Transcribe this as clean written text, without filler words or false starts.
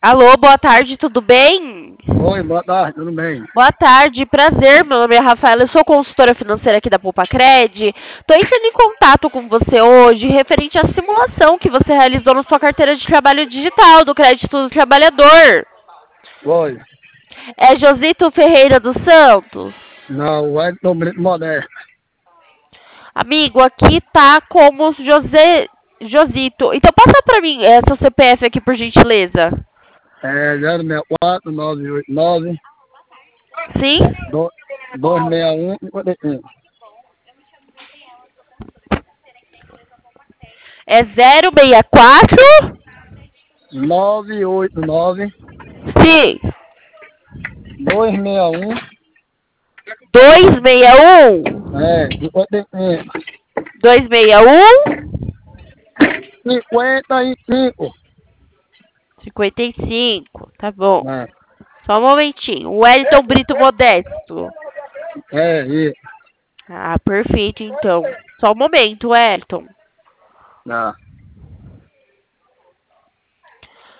Alô, boa tarde, tudo bem? Oi, boa tarde, tudo bem? Boa tarde, prazer. Meu nome é Rafaela, eu sou consultora financeira aqui da Poupa-Cred. Estou entrando em contato com você hoje referente à simulação que você realizou na sua carteira de trabalho digital do Crédito do Trabalhador. Oi. É Josito Ferreira dos Santos? Não, o Edson Brito Modesto. Amigo, aqui tá como Josito. Então passa pra mim seu CPF aqui, por gentileza. É 064 989 Sim? 261 55. É 064? 989 Sim. 261 261? 55. 261? 55. 55. Tá bom. É, Só um momentinho. Wellington Brito Modesto. isso. Ah, perfeito, então. Só um momento, Wellington. Não.